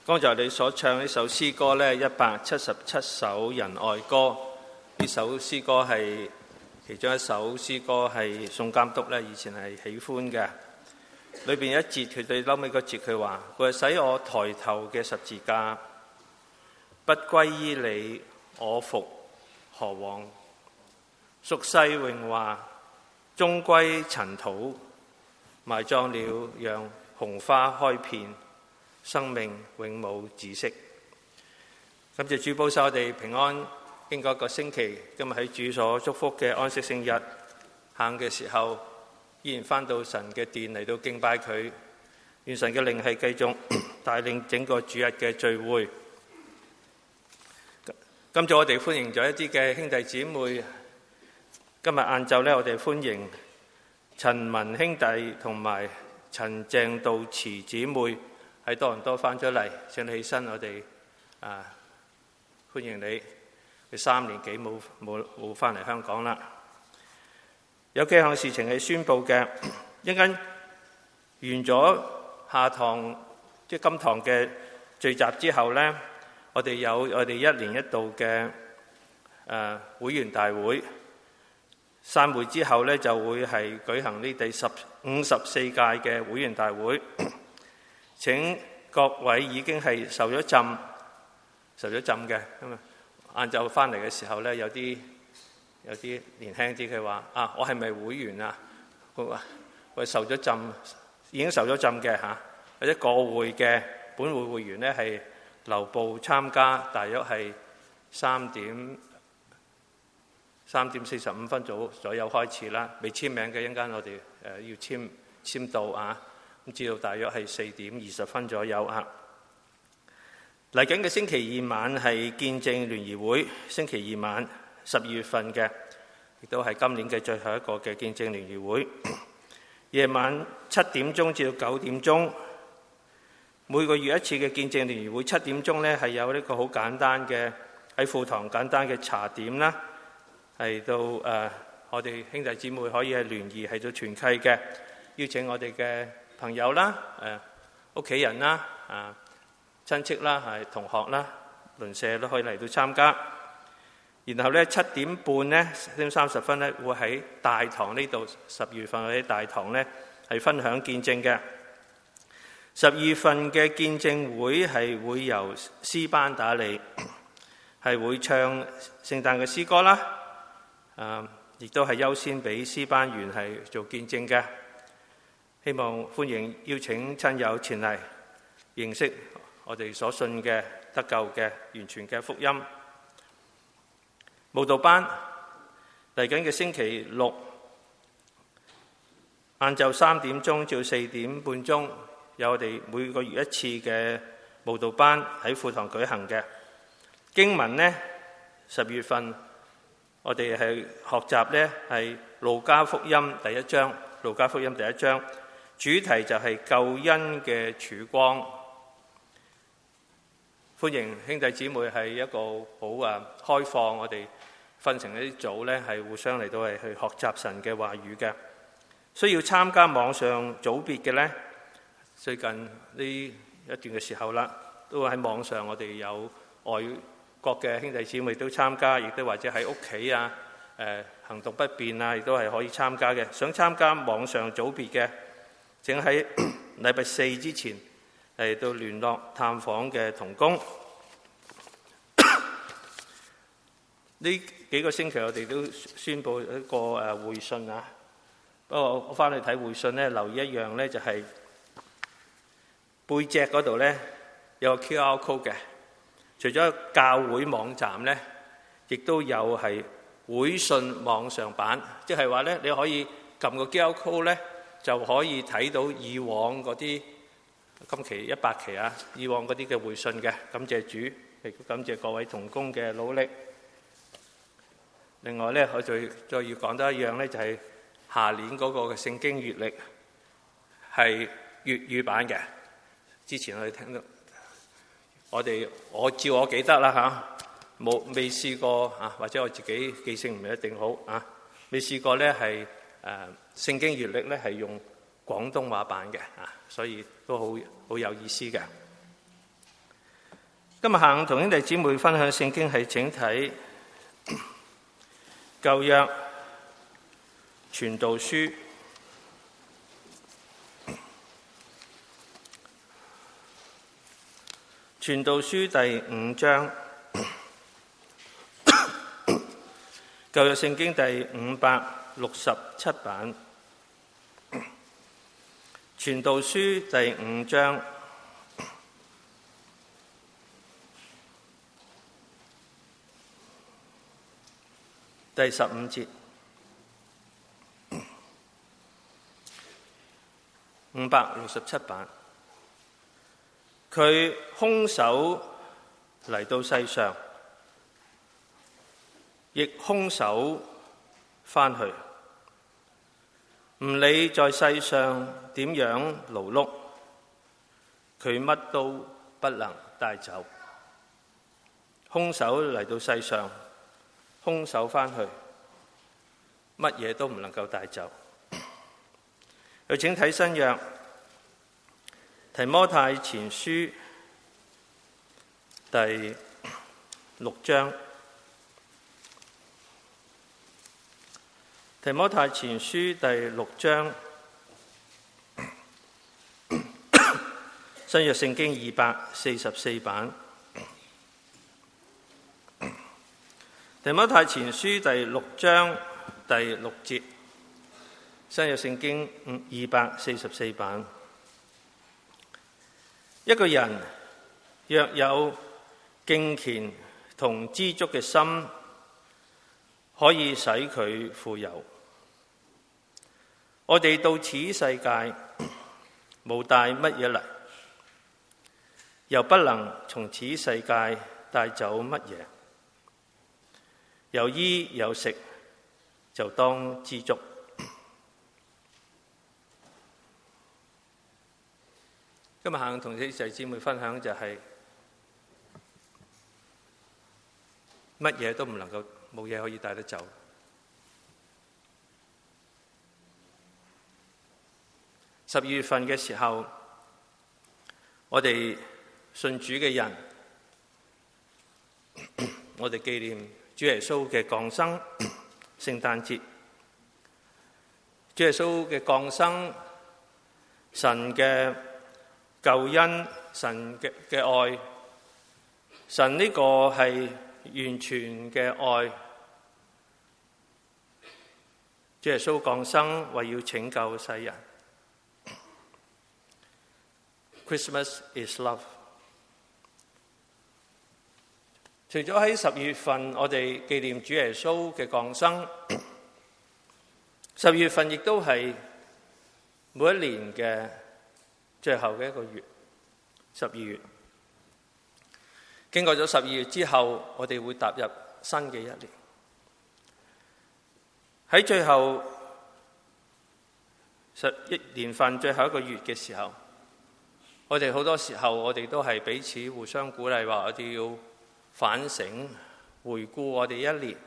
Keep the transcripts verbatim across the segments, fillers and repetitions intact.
剛才你所唱呢首詩歌呢，一百七十七首仁愛歌，呢首詩歌係其中一首詩歌，係宋監督呢以前係喜歡嘅。裏邊有一節，佢對後尾個節佢話：佢話使我抬頭嘅十字架，不歸依你，我復何往？俗世榮華，終歸塵土，埋葬了，讓紅花開遍。生命永無止息。感謝主保守我哋平安，經過一個星期，今日喺主所祝福嘅安息聖日行嘅時候，依然返到神嘅殿嚟到敬拜佢。願神嘅靈係繼續帶領整個主日嘅聚會。今早我哋歡迎咗一啲嘅兄弟姊妹。今日晏晝呢，我哋歡迎陳文兄弟同埋陳鄭道慈姊妹喺多倫多翻咗嚟，請你起身，我哋啊歡迎你。佢三年幾冇冇冇翻嚟香港啦。有幾項事情係宣佈嘅，一陣間完咗下堂即係今堂嘅聚集之後呢，我哋有我哋一年一度嘅誒會員大會。散會之後呢，就會係舉行呢第十五十四屆嘅會員大會。請各位已經係受咗浸、受咗浸嘅咁啊！晏晝翻嚟嘅時候咧，有啲有啲年輕啲佢話：啊，我係咪會員啊？佢話：我受咗浸，已經受咗浸嘅嚇，或者個會嘅本會會員咧係留步參加，大約係三點三點四十五分左左右開始啦。未簽名嘅，一陣間我哋誒要簽簽到啊！咁知道大約係四點二十分左右啊。嚟緊嘅星期二晚係見證聯誼會，星期二晚十二月份嘅，亦都係今年嘅最後一個嘅見證聯誼會。夜晚七點鐘至到九點鐘，每個月一次嘅見證聯誼會。七點鐘呢係有呢個好簡單嘅喺課堂簡單嘅茶點啦，係到誒、呃、我哋兄弟姊妹可以係聯誼係到團契嘅，邀請我哋嘅朋友啦、誒屋企人啦、啊親戚啦、係同學啦、鄰舍都可以嚟到參加。然後咧七點半咧，七點三十分咧，會喺大堂呢度，十二月份喺大堂咧係分享見證嘅。十二月份嘅見證會係會由詩班打理，係會唱聖誕嘅詩歌啦。啊，亦都係優先俾詩班員係做見證嘅。希望歡迎邀請親友前嚟認識我哋所信嘅得救嘅完全嘅福音。舞蹈班嚟緊嘅星期六晏晝三點鐘至四點半鐘，有我哋每個月一次嘅舞蹈班喺課堂舉行嘅。經文呢，十月份我哋係學習呢係路加福音第一章，路加福音第一章。主題就係救恩嘅曙光。歡迎兄弟姊妹係一個好啊開放，我哋分成一啲組咧，係互相嚟到係去學習神嘅話語嘅。需要參加網上組別嘅咧，最近呢一段嘅時候啦，都喺網上我哋有外國嘅兄弟姊妹都參加，亦都或者喺屋企啊誒行動不便啊，亦都係可以參加嘅。想參加網上組別嘅，請喺禮拜四之前嚟到聯絡探訪嘅同工。呢幾個星期我哋都宣佈一個誒會訊啊。不過我翻去睇會訊咧，留意一樣咧，就係背脊嗰度咧有個 Q R code 嘅。除咗教會網站咧，亦都有係會訊網上版，即係話咧你可以撳個 Q R code 咧，就可以睇到以往嗰啲今期一百期啊，以往嗰啲嘅會訊嘅。感謝主，亦都感謝各位同工嘅努力。另外咧，我再再要講多一樣咧，就係下年嗰個嘅聖經月曆係粵語版嘅。之前我哋聽到，我哋我照我記得啦嚇，冇未試過啊，或者我自己記性唔係一定好啊，未試過咧係誒聖經月曆咧係用廣東話版嘅啊，所以都好好有意思嘅。 今日下午同兄弟姊妹分享聖經係請睇舊約傳道書傳道書第五章，舊約聖經第五百六十七版，傳道書第五章第十五節，五百六十七版。佢空手嚟到世上，亦空手返去，唔理在世上點樣勞碌，佢乜都不能帶走。空手嚟到世上，空手返去，乜嘢都唔能夠帶走。又請睇新約提摩太前書第六章，提摩太前書第六章，新約聖經二百四十四版。提摩太前書第六章第六節，新約聖經二百四十四版。一個人若有敬虔同知足嘅心，可以使佢富有。我哋到此世界冇帶乜嘢嚟，又不能從此世界帶走乜嘢。有衣有食，就當知足。今日行同啲弟兄姊妹分享就係乜嘢都唔能夠，冇嘢可以帶得走。十二月份嘅時候，我哋信主嘅人，我哋紀念主耶穌嘅降生，聖誕節。主耶穌嘅降生，神嘅救恩，神嘅嘅愛，神呢個係完全嘅愛。主耶穌降生，為要拯救世人。Christmas is love。除咗喺十二月份，我哋紀念主耶穌嘅降生，十二月份亦都係每一年嘅最後嘅一個月，十二月。經過咗十二月之後，我哋會踏入新嘅一年。喺最後十一年份最後一個月嘅時候，我哋好多時候我哋都係彼此互相鼓勵，話我哋要反省、回顧我哋一年，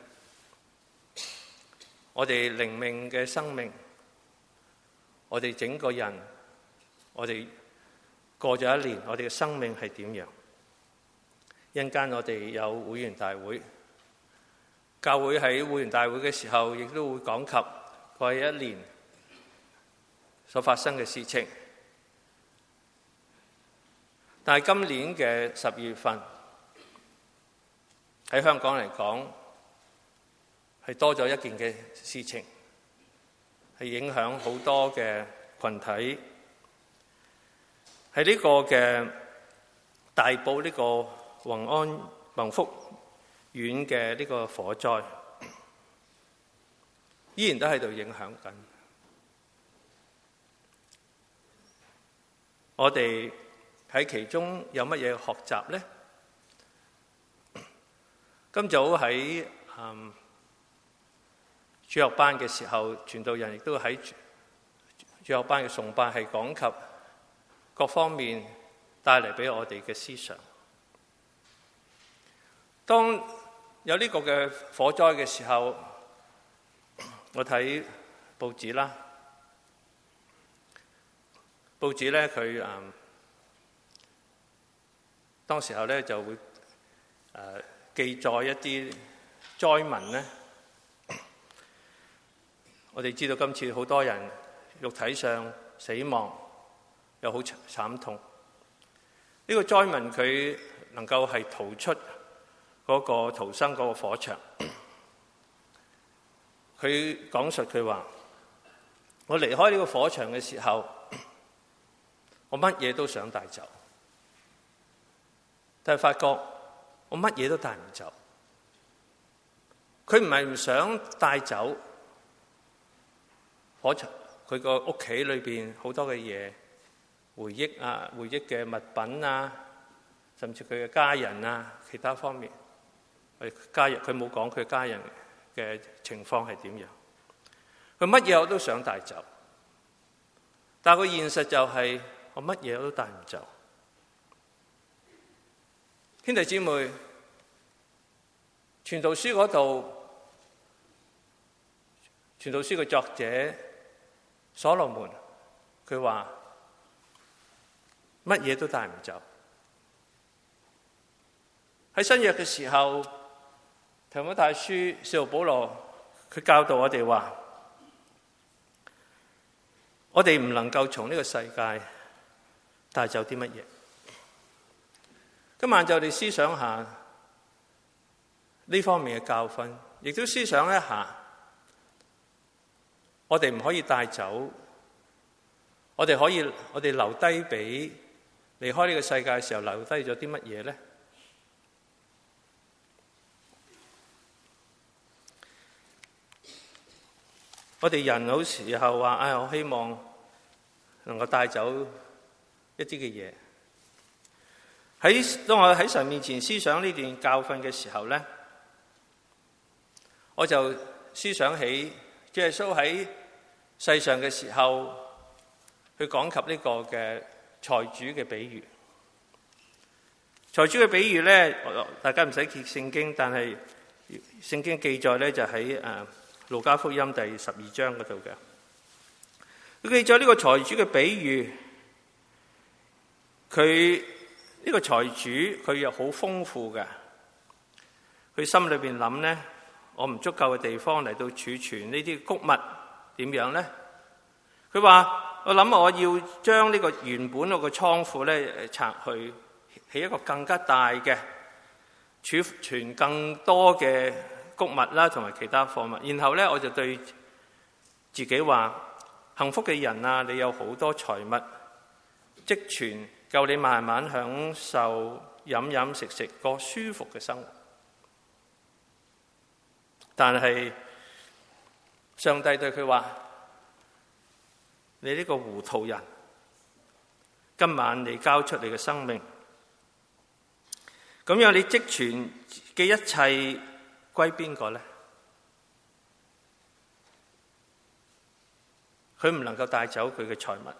我哋靈命嘅生命，我哋整個人，我哋過咗一年，我哋嘅生命係點樣？一陣間我哋有會員大會，教會喺會員大會嘅時候，亦都會講及過去一年所發生嘅事情。但係今年嘅十二月份喺香港嚟講，係多咗一件嘅事情，係影響好多嘅群體。喺呢個嘅大埔呢個宏安宏福苑嘅呢個火災，依然都喺度影響緊。我哋喺其中有乜嘢學習呢？今早喺嗯主日班嘅時候，傳道人亦都喺主日班嘅崇拜係講及各方面帶嚟俾我哋嘅思想。當有呢個嘅火災嘅時候，我睇報紙啦，報紙咧佢嗯當時候咧就會誒、呃、記載一啲災民咧。我哋知道今次好多人肉體上死亡，又好慘痛。呢、這個災民佢能夠係逃出嗰個逃生嗰個火場。佢講述佢話：我離開呢個火場嘅時候，我乜嘢都想帶走，但係發覺我乜嘢都帶唔走。佢唔係唔想帶走火場，佢個屋企裏邊好多嘅嘢，回憶啊，回憶嘅物品啊，甚至佢嘅家人啊，其他方面，佢家人佢冇講佢家人嘅情況係點樣。佢乜嘢我都想帶走，但係個現實就係我乜嘢我都帶唔走。兄弟姊妹，傳道書嗰度，傳道書嘅作者所羅門，佢話乜嘢都帶唔走。喺新約嘅時候，提摩太書使徒保羅佢教導我哋話，我哋唔能夠從呢個世界帶走啲乜嘢。今晚就我哋思想下呢方面嘅教訓，亦都思想一下，我哋唔可以帶走，我哋可以，我哋留低俾離開呢個世界嘅時候留低咗啲乜嘢呢？我哋人好時候話：哎，我希望能夠帶走一啲嘅嘢。喺當我喺神面前思想呢段教訓嘅時候咧，我就思想起主耶穌喺世上嘅時候，去講及呢個嘅財主嘅比喻。財主嘅比喻咧，大家唔使揭聖經，但係聖經記載咧就喺誒路加福音第十二章嗰度嘅。佢記載呢個財主嘅比喻，佢呢個財主佢又好豐富嘅，佢心裏邊諗咧，我唔足夠嘅地方嚟到儲存呢啲穀物，點樣咧？佢話我諗我要將呢個原本我個倉庫咧拆去，起一個更加大嘅儲存更多嘅穀物啦，同埋其他貨物。然後咧，我就對自己話：幸福嘅人啊，你有好多財物積存，夠你慢慢享受飲飲食食過舒服嘅生活。但係上帝對佢話：你呢個糊塗人，今晚你交出你嘅生命，咁樣你積存嘅一切歸邊個呢？佢唔能夠帶走佢嘅財物。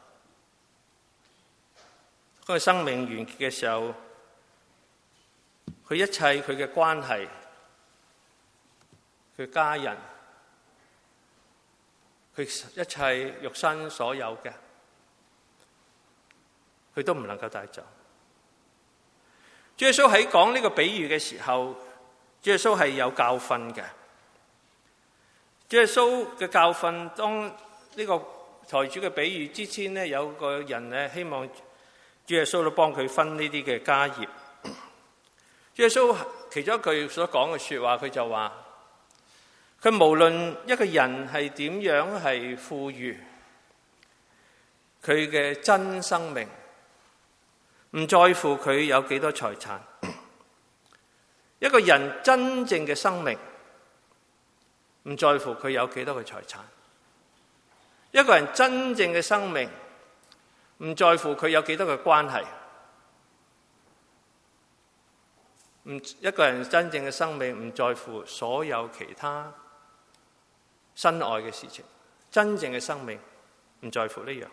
當佢生命完結嘅時候，佢一切佢嘅關係，佢家人，佢一切肉身所有嘅，佢都唔能夠帶走。主耶穌喺講呢個比喻嘅時候，主耶穌係有教訓嘅。主耶穌嘅教訓，當呢個財主嘅比喻之前呢，有個人呢希望主耶穌都幫佢分呢啲嘅家業。主耶穌其中一句所講嘅說話，佢就話：佢無論一個人係點樣係富裕，佢嘅真生命唔在乎佢有幾多財產。一個人真正嘅生命唔在乎佢有幾多嘅財產。一個人真正嘅生命唔在乎佢有幾多嘅關係。唔，一個人真正嘅生命唔在乎所有其他身外嘅事情。真正嘅生命唔在乎呢樣。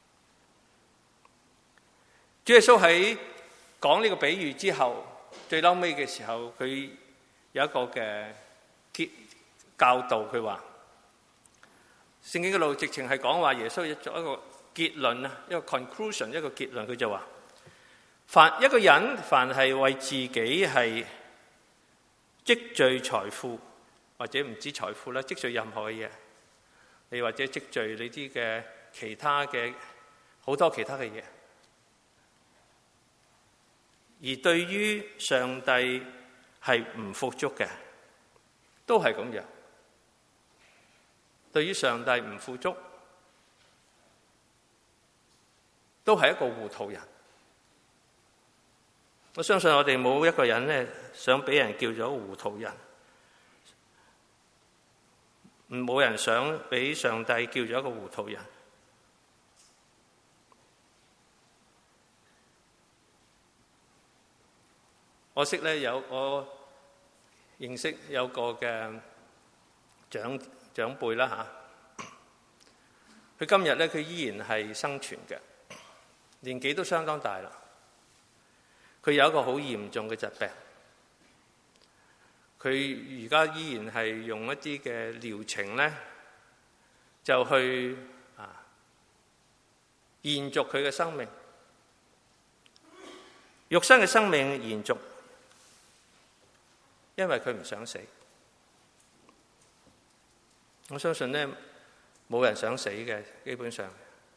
主耶穌喺講呢個比喻之後，最嬲尾嘅時候，佢有一個嘅結教導，佢話聖經嗰度直情係講話耶穌作一個結論啊，一個 conclusion， 一個結論，佢就話凡一個人，凡係為自己係積聚財富，或者唔知財富啦，積聚任何嘅嘢，你或者積聚你啲嘅其他嘅好多其他嘅嘢，而對於上帝係唔富足嘅，都係咁樣。對於上帝唔富足，都係一個糊塗人。我相信我哋冇一個人咧想俾人叫做糊塗人，冇人想俾上帝叫做一個糊塗人。我識咧有我認識有個嘅長長輩啦嚇，佢今日咧佢依然係生存嘅，年紀都相當大啦。佢有一個好嚴重嘅疾病，佢而家依然係用一啲嘅療程咧，就去啊延續佢嘅生命，肉身嘅生命延續，因為佢唔想死。我相信咧，冇人想死嘅，基本上。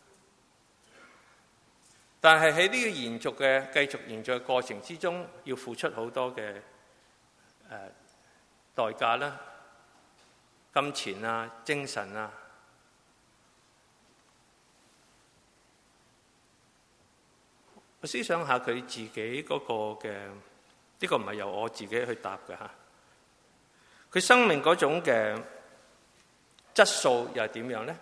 但係喺呢個延續嘅繼續延續嘅過程之中，要付出好多嘅誒、呃、代價啦，金錢啊、精神啊。我思想下佢自己嗰個嘅，呢、這個唔係由我自己去答嘅嚇。佢生命嗰種嘅質素又係點樣咧？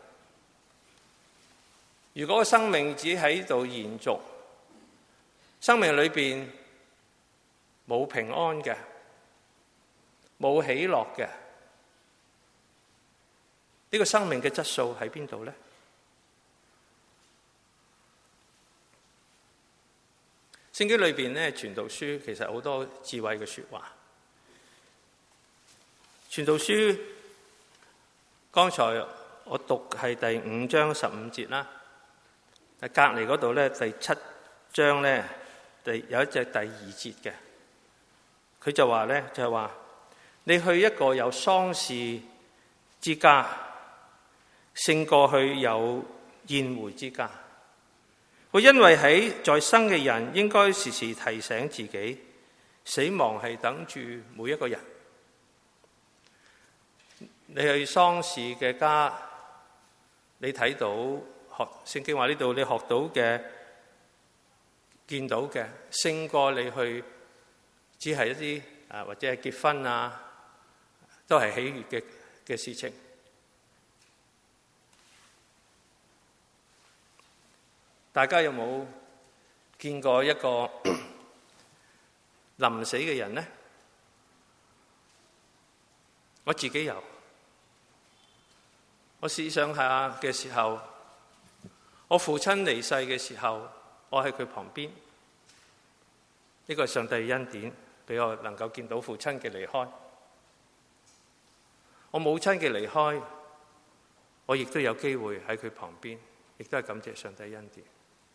如果個生命只喺度延續，生命裏邊冇平安嘅，冇喜樂嘅，呢個生命嘅質素喺邊度咧？聖經裏邊咧，傳道書其實好多智慧嘅說話。傳道書剛才我讀係第五章十五節啦。隔離嗰度咧，第七章咧，第有一隻第二節嘅，佢就話咧，就係話你去一個有喪事之家，勝過去有宴會之家。佢因為喺在，在生嘅人應該時時提醒自己，死亡係等住每一個人。你去喪事嘅家，你睇到。聖經話呢度你學到嘅、見到嘅，勝過你去只係一啲啊，或者係結婚啊，都係喜悅嘅嘅事情。大家有冇見過一個臨死嘅人呢？我自己有。我試想下嘅時候。我父親離世嘅時候，我喺佢旁邊。呢個係上帝恩典，俾我能夠見到父親嘅離開。我母親嘅離開，我亦都有機會喺佢旁邊，亦都係感謝上帝恩典。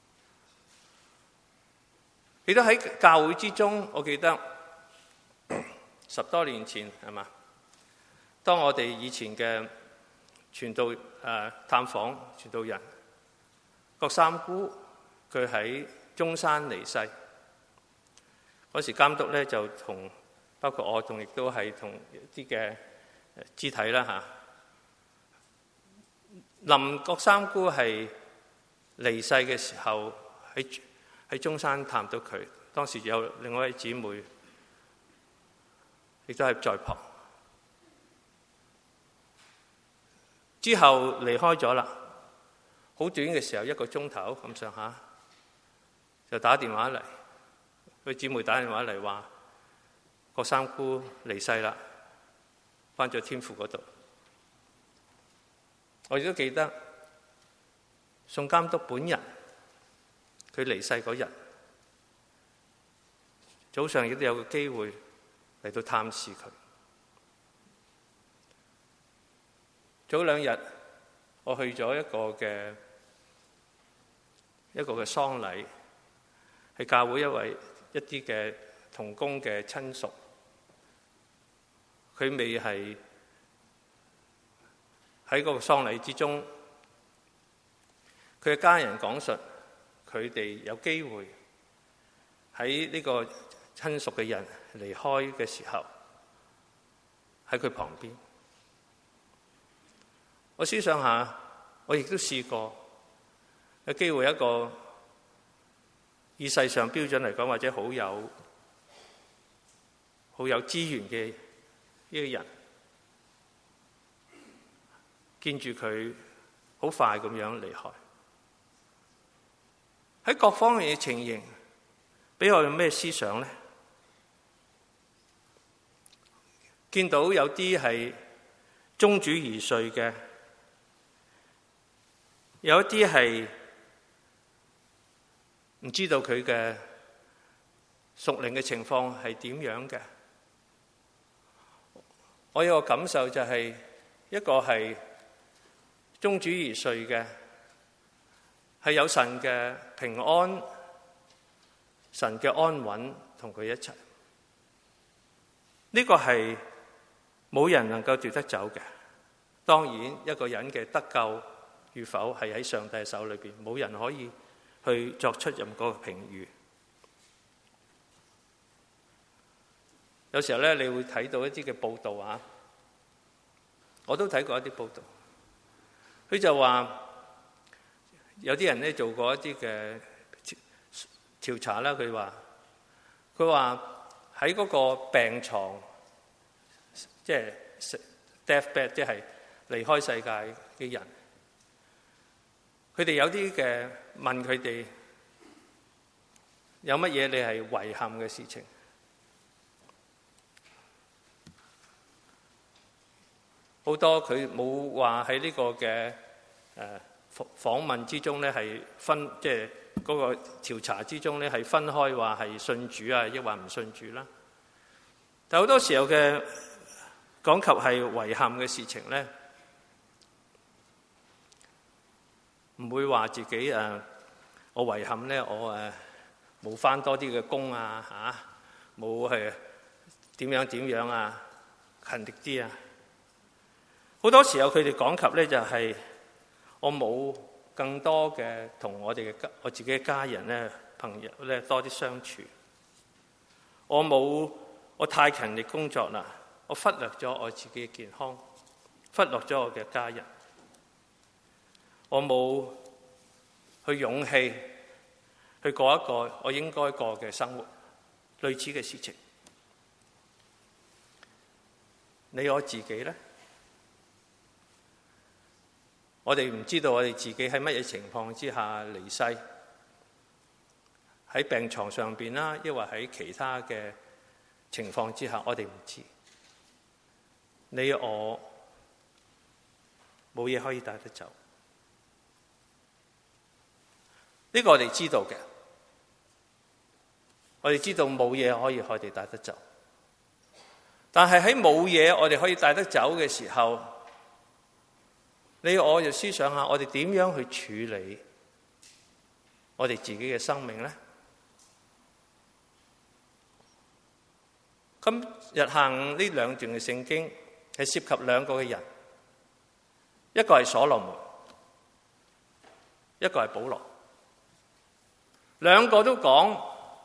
亦都喺教會之中，我記得十多年前係嘛，當我哋以前嘅傳道誒、呃、探訪傳道人。郭三姑佢喺中山離世，嗰時監督咧就同包括我同亦都係同一啲嘅肢體啦嚇。臨郭三姑係離世嘅時候，喺喺中山探到佢，當時有另外一位姊妹亦都係在旁。之後離開咗啦。好短嘅時候，一個鐘頭咁上下，就打電話嚟，佢姊妹打電話嚟話，郭三姑離世啦，返咗天父嗰度。我亦都記得宋監督本人，佢離世嗰日，早上亦都有個機會嚟到探視佢。早兩日，我去咗一個嘅一個嘅喪禮， 係教會一位一啲嘅同工嘅親屬，佢未係喺嗰個喪禮之中，佢嘅家人講述佢哋有機會喺呢個親屬嘅人離開嘅時候，喺佢旁邊。我思想下，我亦都試過有機會一個以世上標準嚟講，或者好有好有資源嘅呢個人，見住佢好快咁樣離開。喺各方面嘅情形，俾我有咩思想呢？見到有啲係終主而睡嘅，有一啲係唔知道佢嘅屬靈嘅情況係點樣嘅。我有個感受就係、是、一個係終主而睡嘅，係有神嘅平安、神嘅安穩同佢一齊。呢、這個係冇人能夠奪得走嘅。當然，一個人嘅得救與否係喺上帝手裏邊，冇人可以去作出任何嘅評語。有時候咧，你會睇到一啲嘅報道啊，我都睇過一啲報道。佢就話有啲人咧做過一啲嘅調查啦。佢話佢話喺嗰個病床，即係 death bed，即係離開世界嘅人，佢哋有啲嘅問佢哋有乜嘢你係遺憾嘅事情。好多佢冇話喺呢個嘅誒訪問之中咧，係分即係嗰個調查之中咧，係分開話係信主啊，抑或唔信主啦。但好多時候嘅講及係遺憾嘅事情咧，唔會話自己誒、啊，我遺憾咧，我誒冇返多啲嘅工啊，嚇冇係點樣點樣啊，勤力啲啊。好多時候佢哋講及咧就係我冇更多嘅同我哋嘅家我自己嘅家人咧朋友咧多啲相處，我冇我太勤力工作啦，我忽略咗我自己嘅健康，忽略咗我嘅家人，我冇去勇氣去過一個我應該過嘅生活，類似嘅事情。你我自己咧？我哋唔知道我哋自己喺乜嘢情況之下離世，喺病床上邊啦，抑或喺其他嘅情況之下，我哋唔知。你我冇嘢可以帶得走，呢個我哋知道嘅。我哋知道冇嘢可以我哋帶得走，但係喺冇嘢我哋可以帶得走嘅時候，你我就思想下，我哋點樣去處理我哋自己嘅生命呢？今日行呢兩段嘅聖經係涉及兩個嘅人，一個係所羅門，一個係保羅，兩個都講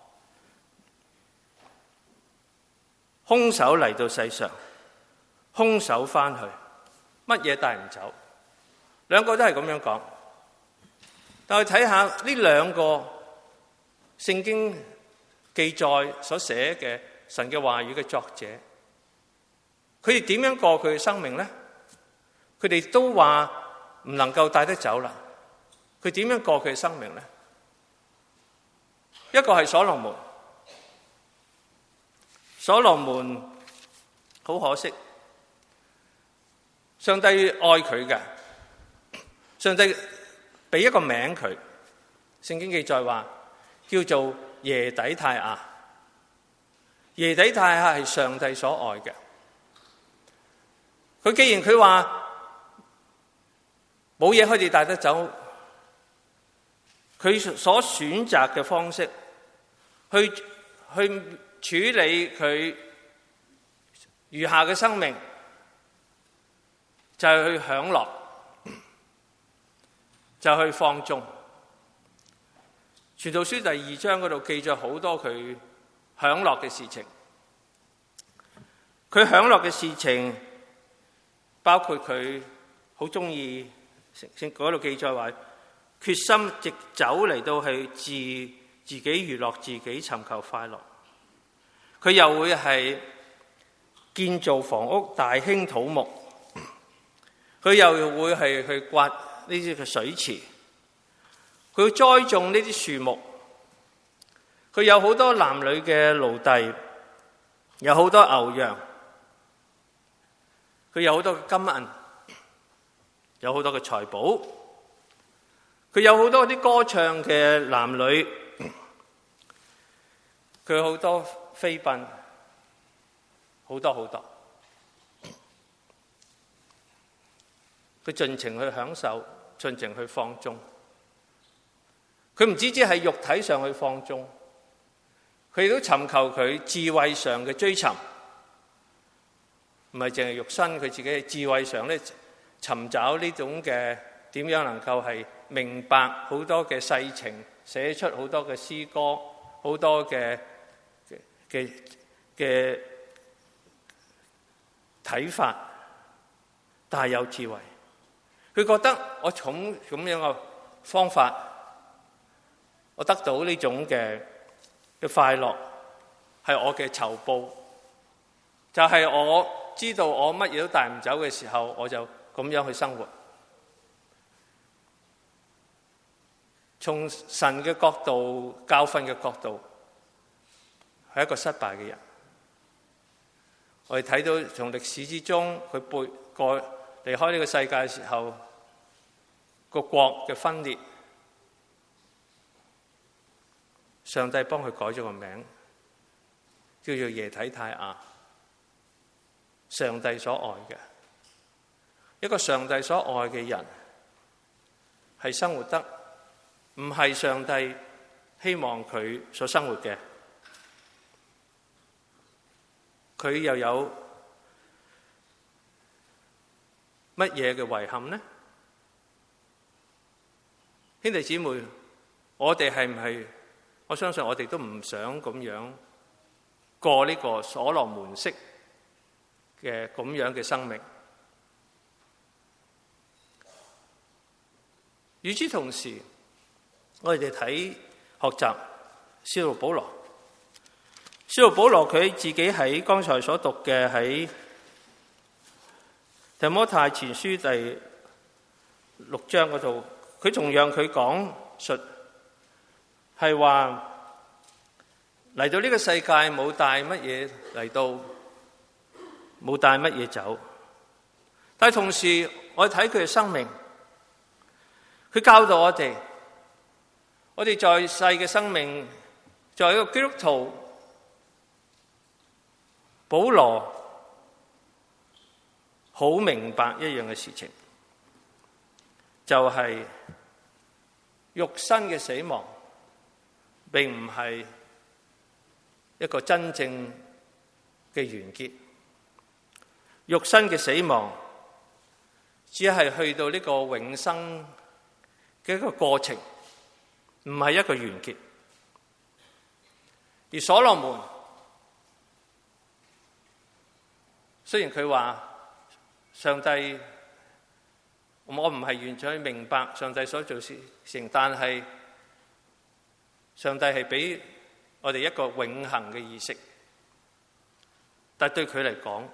空手嚟到世上，空手翻去，乜嘢帶唔走。兩個都係咁樣講，但係睇下呢兩個聖經記載所寫嘅神嘅話語嘅作者，佢哋點樣過佢嘅生命呢？佢哋都話唔能夠帶得走啦。佢點樣過佢嘅生命呢？一個係所羅門，所羅門好可惜，上帝愛佢嘅。上帝俾一個名佢，聖經記載話叫做耶底太亞。耶底太亞係上帝所愛嘅。佢既然佢話冇嘢可以帶得走，佢所選擇嘅方式去去處理佢餘下嘅生命，就係去享樂，就去放縱。傳道書第二章嗰度記咗好多佢享樂嘅事情。佢享樂嘅事情包括佢好中意，嗰度記載話，決心直走嚟到去自自己娛樂自己，尋求快樂。佢又會係建造房屋，大興土木。佢又會係去刮呢啲嘅水池。佢會栽種呢啲樹木。佢有好多男女嘅奴隸，有好多牛羊。佢有好多嘅金銀，有好多嘅財寶。佢有好多啲歌唱嘅男女。佢有好多妃嬪，好多好多。佢盡情去享受，盡情去放縱。佢唔止止係肉體上去放縱，佢亦都尋求佢智慧上嘅追尋。唔係淨係肉身，佢自己嘅智慧上咧，尋找呢種嘅點樣能夠係明白好多嘅世情，寫出好多嘅詩歌，好多嘅嘅嘅睇法，但係有智慧。佢覺得我從咁樣嘅方法，我得到呢種嘅嘅快樂，係我嘅酬報，就係、是、我知道我乜嘢都帶唔走嘅時候，我就咁樣去生活。從神嘅角度、教訓嘅角度，係一個失敗嘅人。我哋睇到從歷史之中，佢背過離開呢個世界嘅時候，個國嘅分裂，上帝幫佢改咗個名，叫做耶體太亞。上帝所愛嘅一個上帝所愛嘅人，係生活得唔係上帝希望佢所生活嘅。佢又有乜嘢嘅遺憾呢？兄弟姊妹，我哋係唔係？我相信我哋都唔想咁樣過呢個所羅門式嘅咁樣嘅生命。與之同時，我哋睇學習使徒保羅。使徒保羅佢自己喺剛才所讀嘅喺提摩太前書第六章嗰度，佢同樣佢講述係話嚟到呢個世界冇帶乜嘢嚟到，冇帶乜嘢走，但係同時我哋睇佢嘅生命，佢教導我哋，我哋在世嘅生命，作為一個基督徒，保羅好明白一樣嘅事情，就係肉身嘅死亡並唔係一個真正嘅完結。肉身嘅死亡只係去到呢個永生嘅一個過程，唔係一個完結。而所羅門雖然佢話上帝，我唔係完全去明白上帝所做事情，但係上帝係俾我哋一個永恆嘅意識。但係對佢嚟講，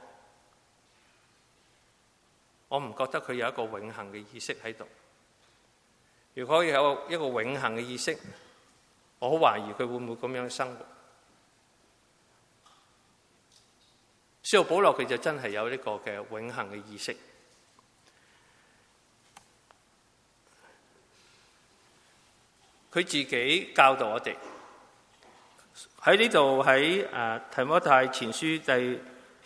我唔覺得佢有一個永恆嘅意識喺度。如果有一個永恆嘅意識，我好懷疑佢會唔會咁樣生活。使徒保羅佢就真係有呢個嘅永恆嘅意識。佢自己教導我哋喺呢度，喺誒提摩太前書第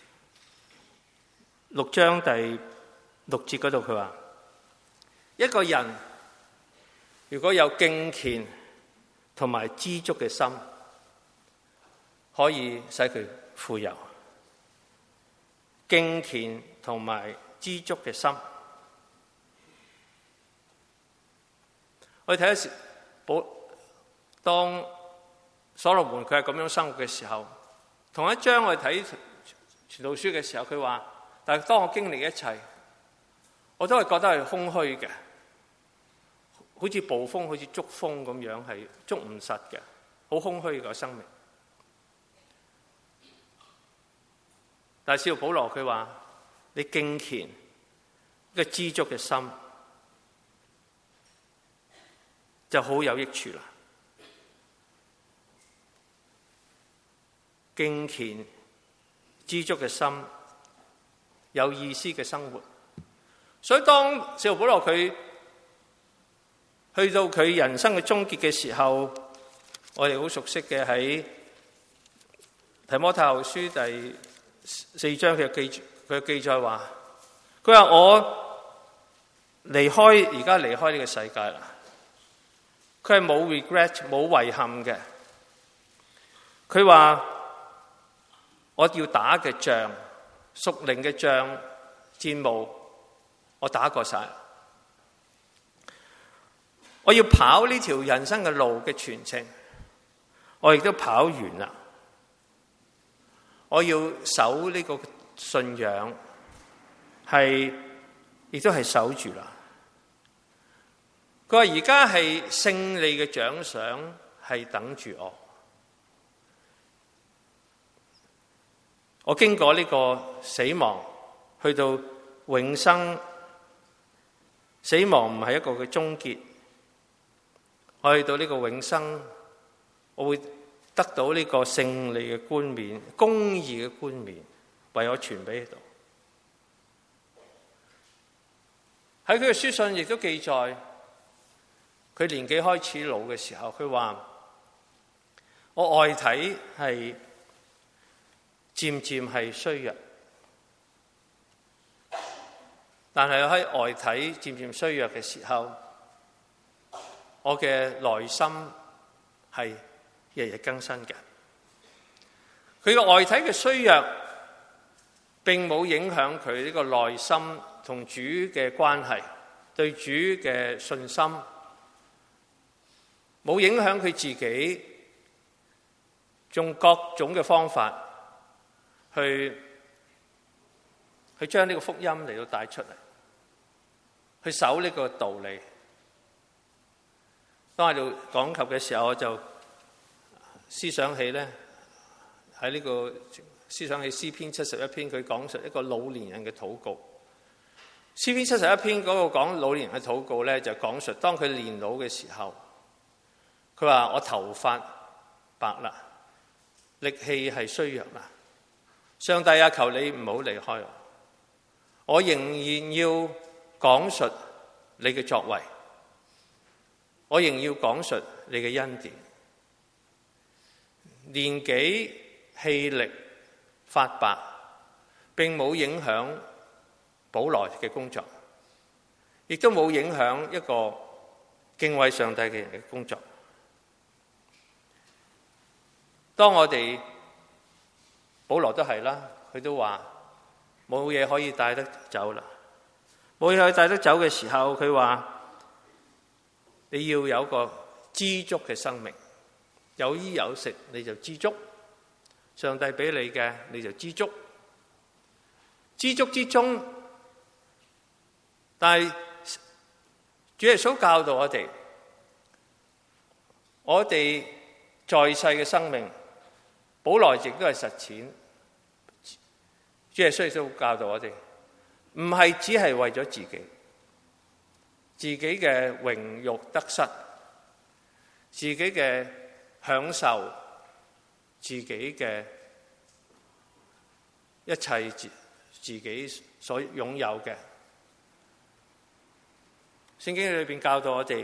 六章第六節嗰度，佢話一個人如果有敬虔同埋知足嘅心， 可以使佢富有。敬虔同埋知足嘅心。我哋睇下保當所羅門佢係咁樣生活嘅時候，同一章我哋睇傳道書嘅時候，佢話：但係當我經歷一切，我都係覺得係空虛嘅，好似暴風、好似觸風咁樣，係捉唔實嘅，好空虛嘅生命。但係使徒保羅佢話：你敬虔，一個知足嘅心，就好有益處啦。敬虔、知足嘅心，有意思嘅生活。所以當使徒保羅佢去到佢人生嘅終結嘅時候，我哋好熟悉嘅喺提摩太後書第四章佢嘅記佢嘅記載話，佢話我離開而家離開呢個世界啦。佢係冇 regret 冇遺憾嘅。佢話我要打嘅仗，屬靈嘅仗戰務，我打過晒。我要跑呢條人生嘅路嘅全程，我亦都跑完啦。我要守呢個信仰，係亦都係守住啦。佢話而家係勝利嘅獎賞係等住我。我經過呢個死亡，去到永生。死亡唔係一個嘅終結，我去到呢個永生，我會得到呢個勝利嘅冠冕、公義嘅冠冕，為我傳俾喺度。喺佢嘅書信亦都記載，佢年紀開始老嘅時候，佢話：我外體係漸漸係衰弱，但係喺外體漸漸衰弱嘅時候，我嘅內心係日日更新嘅。佢嘅外體嘅衰弱並冇影響佢呢個內心同主嘅關係，對主嘅信心，冇影響佢自己用各種嘅方法去去將呢個福音嚟到帶出嚟，去守呢個道理。當喺度講及嘅時候，我就思想起咧，喺呢個思想起詩篇七十一篇，佢講述一個老年人嘅禱告。詩篇七十一篇嗰個講老年人嘅禱告咧，就講述當佢年老嘅時候，佢話我頭髮白啦，力氣係衰弱啦。上帝啊，求你唔好離開我，我仍然要講述你嘅作為，我仍要講述你嘅恩典。年紀氣力發白並冇影響保羅嘅工作，亦都冇影響一個敬畏上帝嘅人嘅工作。當我哋保羅都係啦，佢都話冇嘢可以帶得走啦，冇嘢可以帶得走嘅時候，佢話你要有個知足嘅生命，有衣有食你就知足，上帝俾你嘅你就知足，知足之中，但係主耶穌教導我哋，我哋在世嘅生命，保羅亦都係實踐。主耶穌亦都教導我哋，唔係只係為咗自己，自己嘅榮辱得失，自己嘅享受，自己嘅一切自自己所擁有嘅。聖經裏邊教導我哋，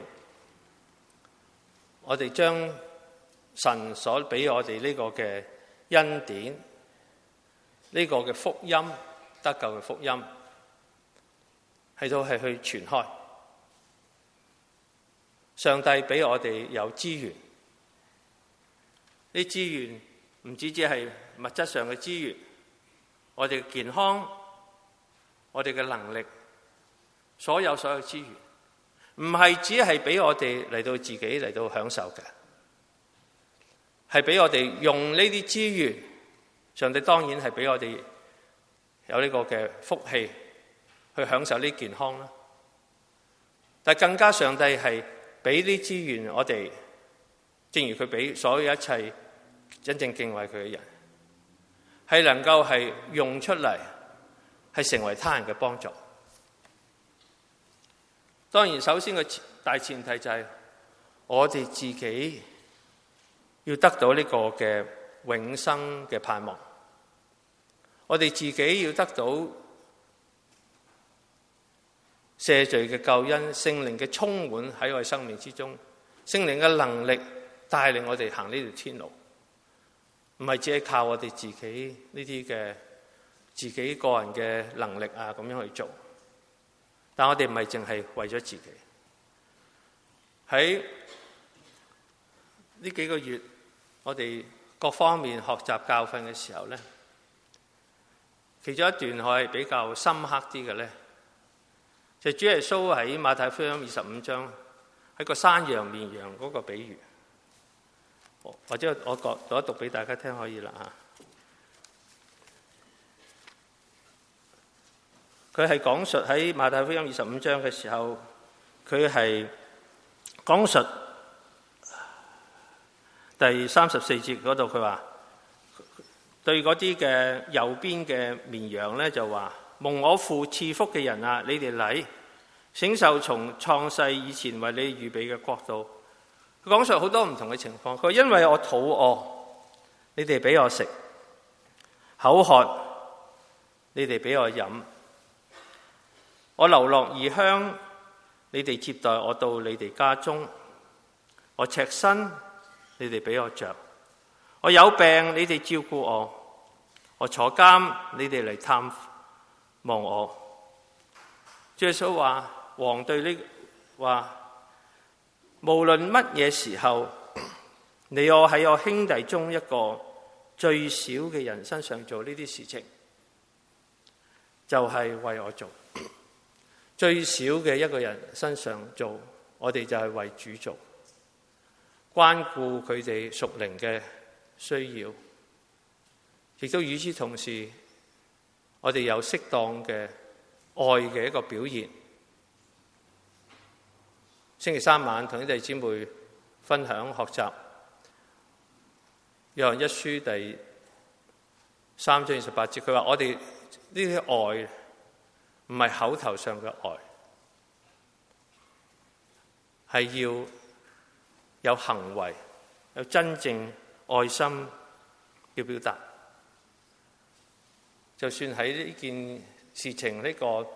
我哋將神所俾我哋呢個嘅恩典，呢個嘅福音，得救嘅福音，係到係去傳開。上帝俾我哋有資源，呢資源唔止只係物質上嘅資源，我哋嘅健康，我哋嘅能力，所有所有資源，唔係只係俾我哋嚟到自己嚟到享受嘅，係俾我哋用呢啲資源。上帝當然係俾我哋有呢個嘅福氣去享受呢啲健康啦，但更加上帝係俾啲資源我哋，正如佢俾所有一切真正敬畏佢嘅人，係能夠係用出嚟，係成為他人嘅幫助。當然首先個大前提就係我哋自己要得到呢個嘅永生嘅盼望，我哋自己要得到赦罪嘅救恩，聖靈嘅充滿喺我哋生命之中，聖靈嘅能力帶領我哋行呢條天路，唔係只係靠我哋自己呢啲嘅自己個人嘅能力啊咁樣去做。但我哋唔係淨係為咗自己。喺呢幾個月，我哋各方面學習教訓嘅時候咧，其中一段我係比較深刻啲嘅咧，就係主耶穌喺馬太福音二十五章喺個山羊綿羊嗰個比喻，或者我讀讀一讀俾大家聽可以啦嚇。佢係講述喺馬太福音二十五章嘅時候，佢係講述第三十四節嗰度，佢話對嗰啲嘅右邊嘅綿羊咧，就話蒙我父賜福嘅人啊，你哋嚟享受從創世以前為你預備嘅國度。佢講述好多唔同嘅情況。佢話因為我肚餓，你哋俾我食；口渴，你哋俾我飲。我流落異鄉，你哋接待我到你哋家中；我赤身，你哋俾我着；我有病，你哋照顧我；我坐監，你哋嚟探望我。耶穌話：王對呢話，無論乜嘢時候，你我喺我兄弟中一個最小嘅人身上做呢啲事情，就係、是、為我做。最少嘅一個人身上做，我哋就係為主做，關顧佢哋屬靈嘅需要，亦都與此同時，我哋有適當嘅愛嘅一個表現。星期三晚同啲弟兄姊妹分享學習約翰一書第三章二十八節，佢話我哋呢啲愛唔係口頭上嘅愛，係要有行為，有真正愛心要表達。就算喺呢件事情呢個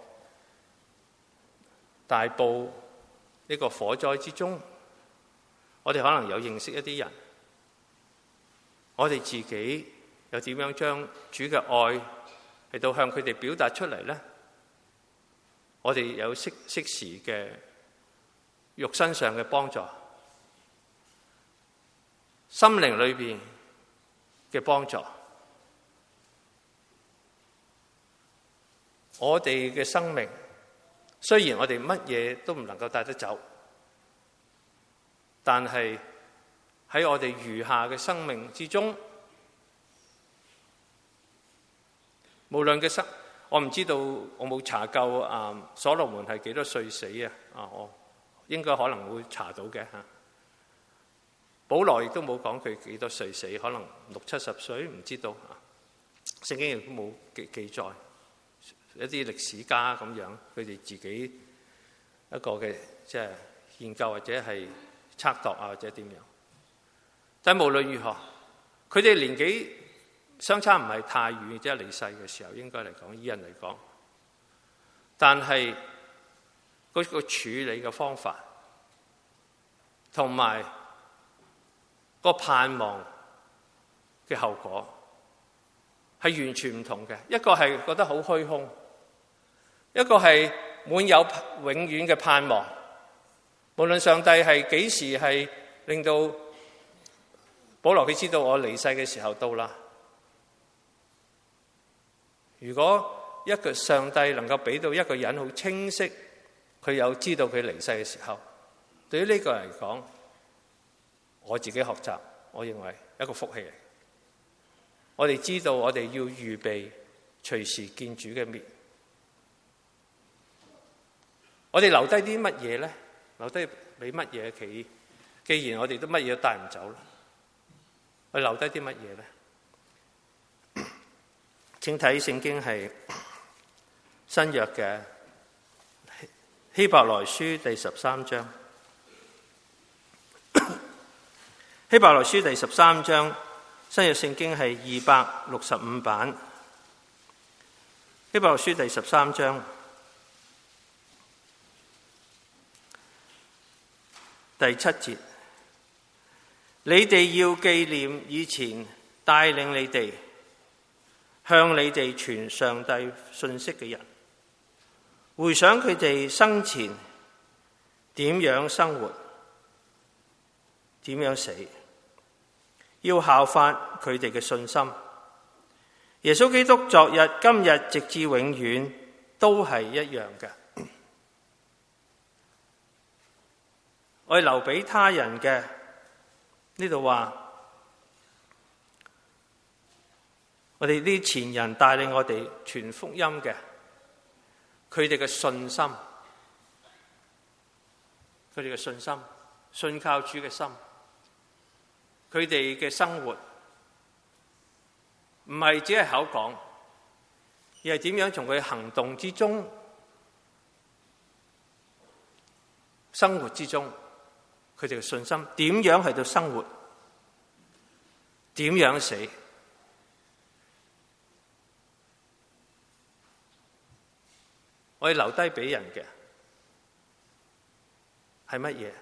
大埔呢個火災之中，我哋可能有認識一啲人，我哋自己又點樣將主嘅愛嚟到向佢哋表達出嚟呢？我哋有適適時嘅肉身上嘅幫助，心靈裏邊嘅幫助。我哋嘅生命，雖然我哋乜嘢都唔能夠帶得走，但係喺我哋餘下嘅生命之中，無論嘅生。我唔知道，我冇查夠啊！所羅門係幾多歲死啊？啊，我應該可能會查到嘅嚇。保羅亦都冇講佢幾多歲死，可能六七十歲，唔知道啊。聖經亦都冇記記載，一啲歷史家咁樣，佢哋自己一個嘅即係研究或者係測度啊，或者點樣。但係無論如何，佢哋年紀相差唔係太遠，即係離世嘅時候，應該嚟講，依人嚟講，但係嗰個處理嘅方法，同埋個盼望嘅後果，係完全唔同嘅。一個係覺得好虛空，一個係滿有永遠嘅盼望。無論上帝係幾時係令到保羅佢知道我離世嘅時候到啦。如果一個上帝能夠俾到一個人好清晰，佢有知道佢離世嘅時候，對於呢個人嚟講，我自己學習，我認為一個福氣嚟。我哋知道我哋要預備隨時見主嘅面。我哋留低啲乜嘢咧？留低俾乜嘢企？既然我哋都乜嘢都帶唔走啦，我留低啲乜嘢咧？請睇聖經係新約嘅希伯來書第十三章。希伯來書第十三章，新約聖經係二百六十五版。希伯來書第十三章第七節，你哋要紀念以前帶領你哋向你哋傳上帝信息嘅人，回想佢哋生前點樣生活，點樣死，要效法佢哋嘅信心。耶穌基督昨日、今日直至永遠都係一樣嘅。我哋留俾他人嘅，呢度話，我哋啲前人帶領我哋傳福音嘅，佢哋嘅信心，佢哋嘅信心，信靠主嘅心，佢哋嘅生活唔係只係口講，而係點樣從佢行動之中、生活之中，佢哋嘅信心點樣喺度生活，點樣死。我哋留低俾人嘅係乜嘢？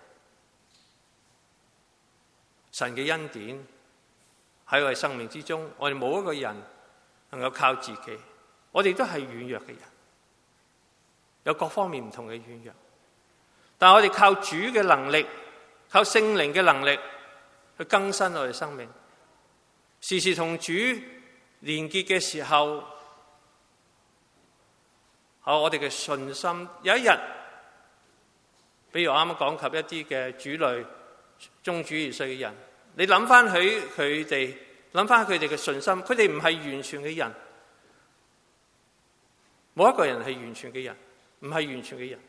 神嘅恩典喺我哋生命之中，我哋冇一個人能夠靠自己，我哋都係軟弱嘅人，有各方面唔同嘅軟弱，但係我哋靠主嘅能力，靠聖靈嘅能力去更新我哋生命，時時同主連結嘅時候，好，我哋嘅信心有一日，比如我啱啱講及一啲嘅主類宗主二世嘅人，你諗翻佢佢哋，諗翻佢哋嘅信心，佢哋唔係完全嘅人，冇一個人係完全嘅人，唔係完全嘅人，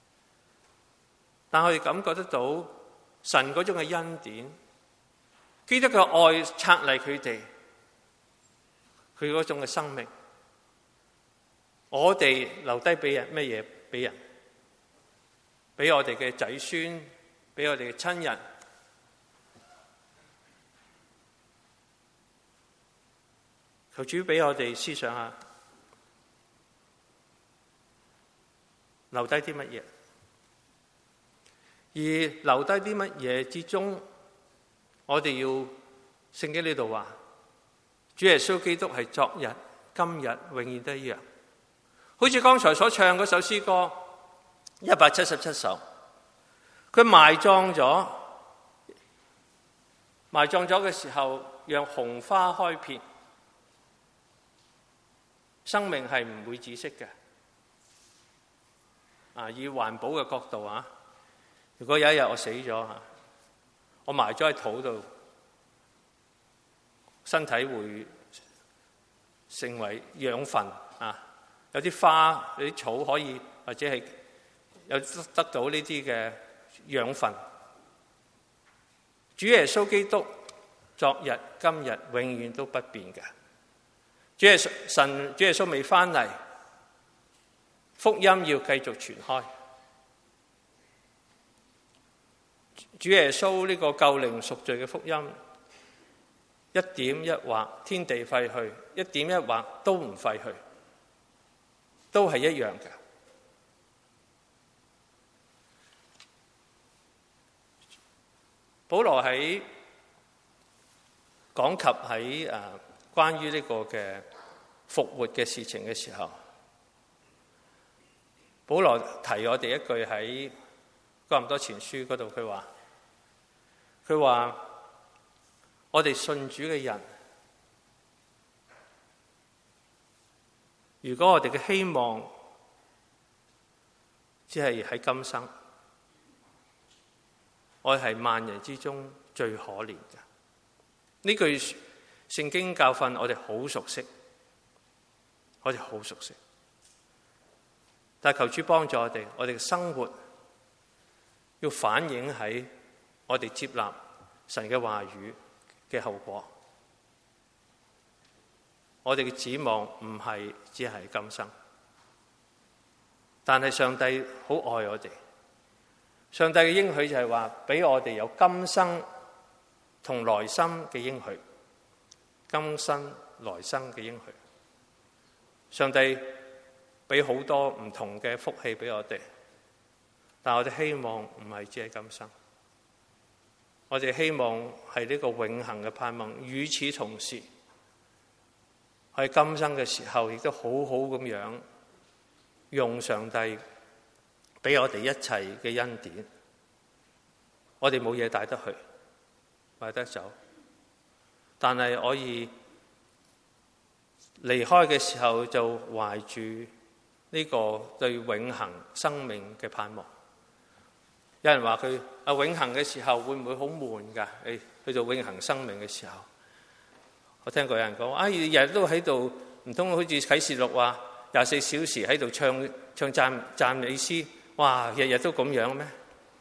但係我哋感覺得到神嗰種嘅恩典，基督嘅愛策勵佢哋，佢嗰種嘅生命。我哋留低俾人咩嘢？俾人，俾我哋嘅仔孫，俾我哋嘅親人。求主俾我哋思想下，留低啲乜嘢？而留低啲乜嘢之中，我哋要聖經呢度話，主耶穌基督係昨日、今日、永遠都一樣。好似剛才所唱嗰首詩歌一百七十七首，佢埋葬咗，埋葬咗嘅時候，讓紅花開遍，生命係唔會止息嘅。啊，以環保嘅角度啊，如果有一日我死咗，我埋咗喺土度，身體會成為養分啊。有啲花、有啲草可以，或者係有得到呢啲嘅養分。主耶穌基督昨日、今日、永遠都不變嘅。主耶穌神，主耶穌未翻嚟，福音要繼續傳開。主耶穌呢個救靈贖罪嘅福音，一點一畫，天地廢去，一點一畫都唔廢去。都係一樣嘅。保羅喺講及喺誒關於呢個嘅復活嘅事情嘅時候，保羅提我哋一句喺哥林多前書嗰度，佢話：佢話我哋信主嘅人，如果我哋嘅希望只係喺今生，我係萬人之中最可憐嘅。呢句聖經教訓我哋好熟悉，我哋好熟悉。但係求主幫助我哋，我哋嘅生活要反映喺我哋接納神嘅話語嘅後果。我哋嘅指望唔係只係今生，但係上帝好愛我哋。上帝嘅應許就係話，俾我哋有今生同來生嘅應許，今生來生嘅應許。上帝俾好多唔同嘅福氣俾我哋，但我哋希望唔係只係今生，我哋希望係呢個永恆嘅盼望。與此同時，喺今生嘅時候，亦都好好咁樣用上帝俾我哋一切嘅恩典。我哋冇嘢帶得去，帶得走，但係可以離開嘅時候就懷住呢個對永恆生命嘅盼望。有人話佢啊，永恆嘅時候會唔會好悶㗎？誒，去到永恆生命嘅時候，我聽過有人講啊，日日都喺度，唔通好似啟示錄話廿四小時喺度唱唱讚讚美詩，哇！日日都咁樣咩？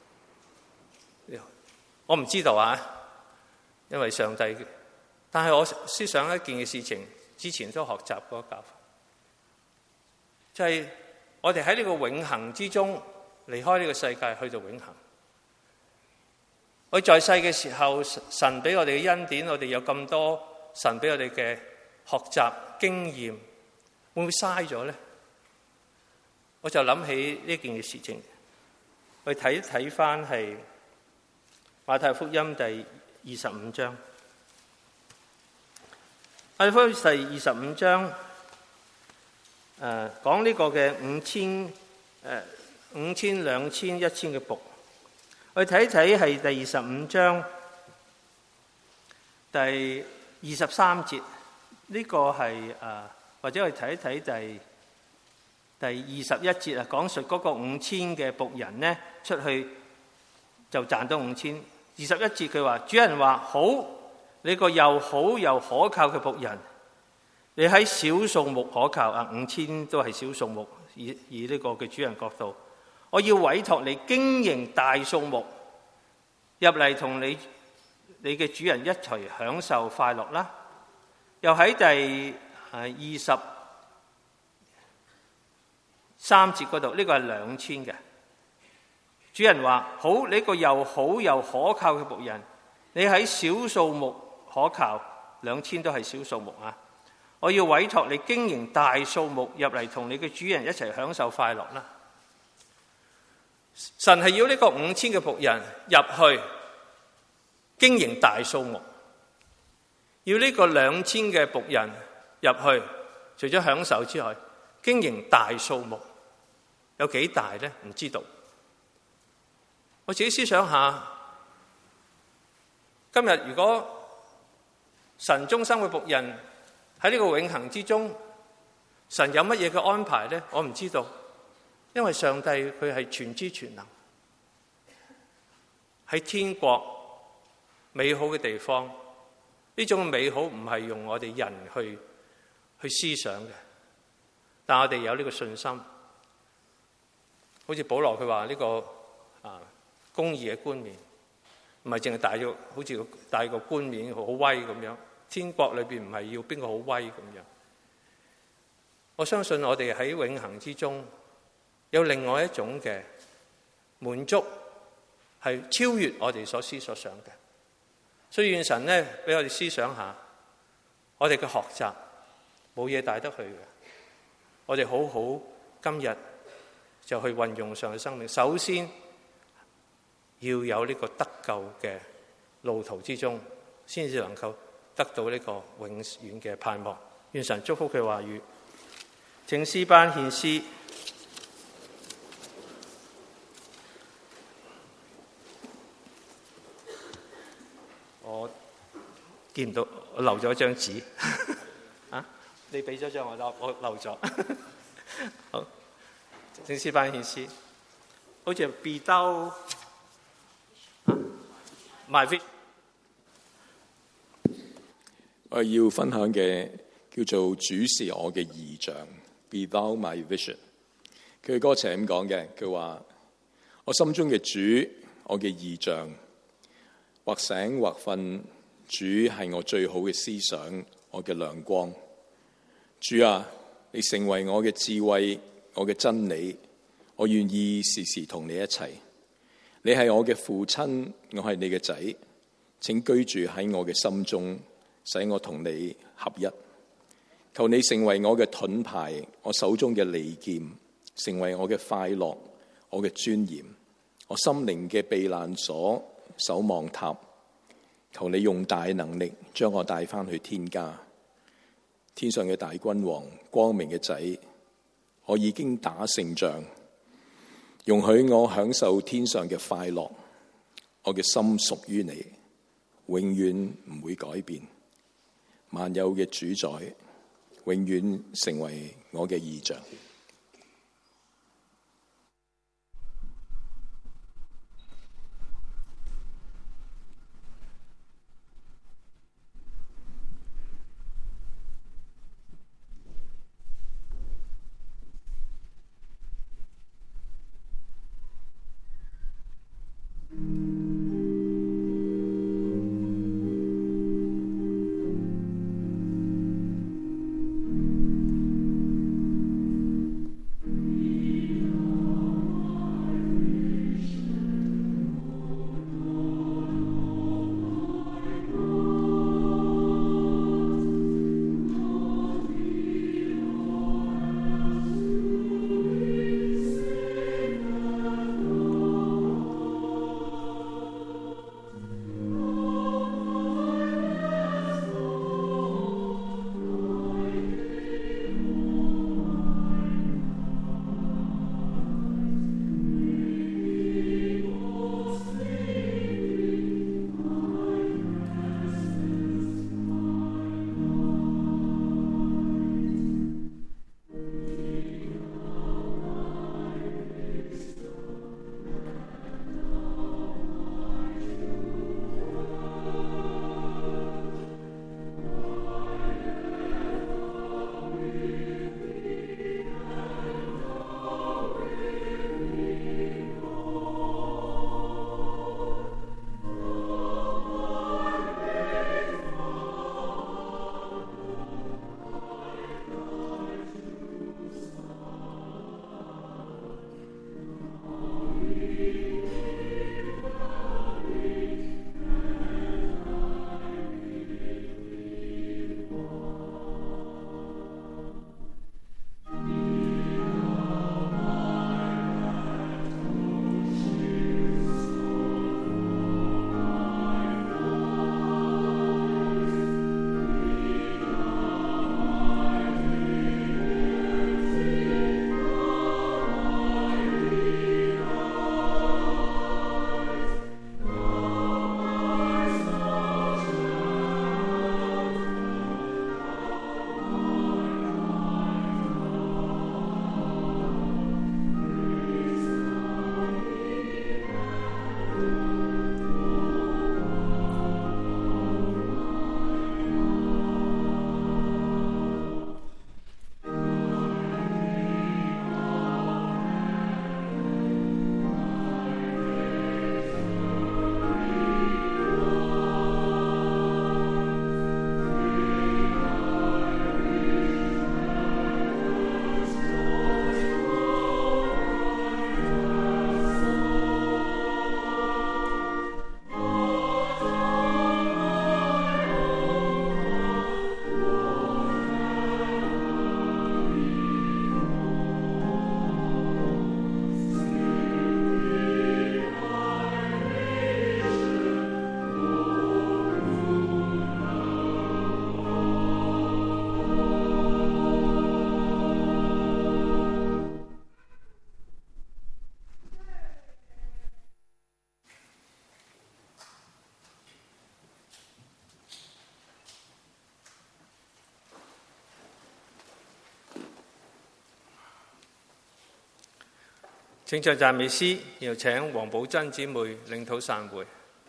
我唔知道啊，因為上帝。但係我思想一件嘅事情，之前都學習過教訓，就係我哋喺呢個永恆之中離開呢個世界，去到永恆。我在世嘅時候，神俾我哋嘅恩典，我哋有咁多神俾我哋嘅學習經驗，會唔會嘥咗咧？我就諗起呢件嘅事情，去睇睇翻係馬太福音第二十五章。馬太福音第二十五章，誒、呃、講呢個嘅五千誒、呃、五千兩千一千嘅僕。我哋睇睇係第二十五章第二十三節，呢、這個係誒、呃、或者我哋睇一睇第第二十一節啊，講述嗰個五千嘅僕人呢，出去就賺到五千。二十一節佢話：主人話好，你個又好又可靠嘅僕人，你喺小數目可靠啊，五千都係小數目，以以呢個嘅主人角度，我要委託你經營大數目，入嚟同你你嘅主人一齊享受快樂啦。又喺第二十三節嗰度，呢個係兩千嘅。主人話：好，你個又好又可靠嘅僕人，你喺小數目可靠，兩千都係小數目啊！我要委託你經營大數目，入嚟同你嘅主人一齊享受快樂啦。神係要呢個五千嘅僕人入去經營大數目，要呢個兩千嘅僕人入去，除咗享受之外，經營大數目有幾大呢？唔知道。我自己思想下，今日如果神中心嘅僕人喺呢個永恆之中，神有乜嘢嘅安排呢？我唔知道，因為上帝佢係全知全能，喺天國美好嘅地方，呢種美好唔係用我哋人去去思想嘅，但我哋有呢個信心。好似保羅佢話呢個啊。公義嘅冠冕，唔係淨係戴咗，好似戴個冠冕好威咁樣。天國裏邊唔係要邊個好威咁樣。我相信我哋喺永恆之中有另外一種嘅滿足，係超越我哋所思所想嘅。所以願神呢俾我哋思想下，我哋嘅學習冇嘢帶得去嘅，我哋好好今日就去運用上嘅生命。首先要有呢個得救嘅路途之中，先至能夠得到呢個永遠嘅盼望。願神祝福佢話語。請詩班獻詩。我見唔到，我漏咗張紙啊！你俾咗張我，我我漏咗。好，請詩班獻詩，好似被兜埋 fit。 我要分享嘅叫做主是我嘅異象 ，Be Thou My Vision。佢嘅歌詞係咁講嘅，佢話：我心中嘅主，我嘅異象，或醒或瞓，主係我最好嘅思想，我嘅亮光。主啊，你成為我嘅智慧，我嘅真理，我願意時時同你一齊。你係我嘅父親，我係你嘅仔，請居住喺我嘅心中。使我同你合一，求你成為我嘅盾牌，我手中嘅利劍，成為我嘅快樂，我嘅尊嚴，我心靈嘅避難所、守望塔。求你用大能力將我帶返去天家，天上嘅大君王，光明嘅仔，我已經打勝仗，容許我享受天上嘅快樂。我嘅心屬於你，永遠唔會改變。萬有嘅主宰，永遠成為我嘅異象。 請唱讚美詩，然後請黃寶珍姊妹領禱散會。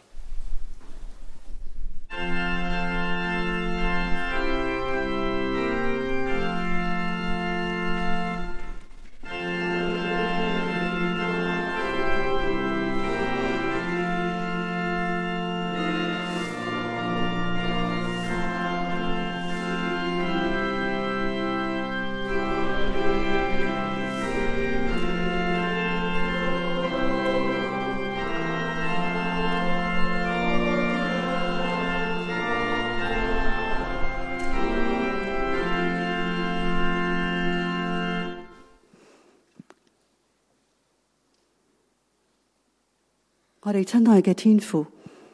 我哋親愛嘅天父，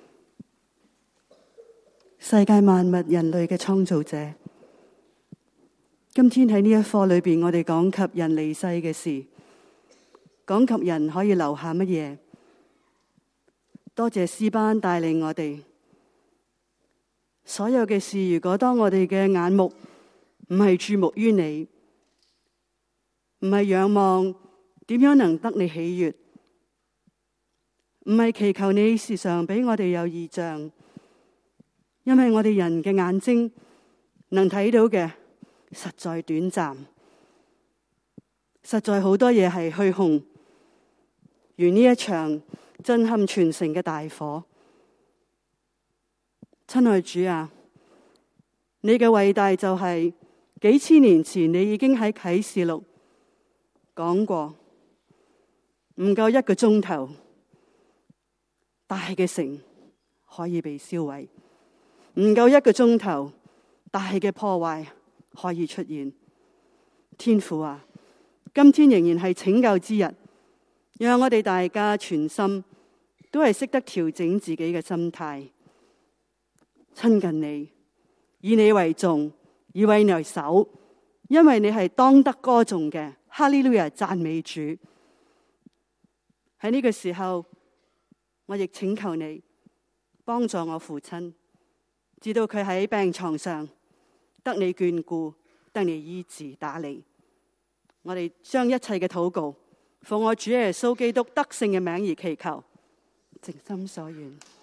世界萬物人類嘅創造者，今天喺呢一課裏邊，我哋講及人離世嘅事，講及人可以留下乜嘢。多謝詩班帶領我哋，所有嘅事，如果當我哋嘅眼目唔係注目於你，唔係仰望點樣能得你喜悅，唔係祈求你時常俾我哋有異象，因為我哋人嘅眼睛能睇到嘅實在短暫，實在好多嘢係虛空，如呢一場震撼全城嘅大火。親愛主啊，你嘅偉大就係幾千年前你已經喺啟示錄講過，唔夠一個鐘頭，大嘅城可以被燒毀，唔夠一個鐘頭，大嘅破壞可以出現。天父啊，今天仍然係拯救之日，讓我哋大家全心都係識得調整自己嘅心態，親近你，以你為重，以為你為首，因為你係當得歌頌嘅。哈利路亞，讚美主。喺呢個時候，我亦請求你幫助我父親，直到佢喺病床上得你眷顧，得你醫治打理。我哋將一切嘅禱告奉我主耶穌基督得勝嘅名而祈求，誠心所願。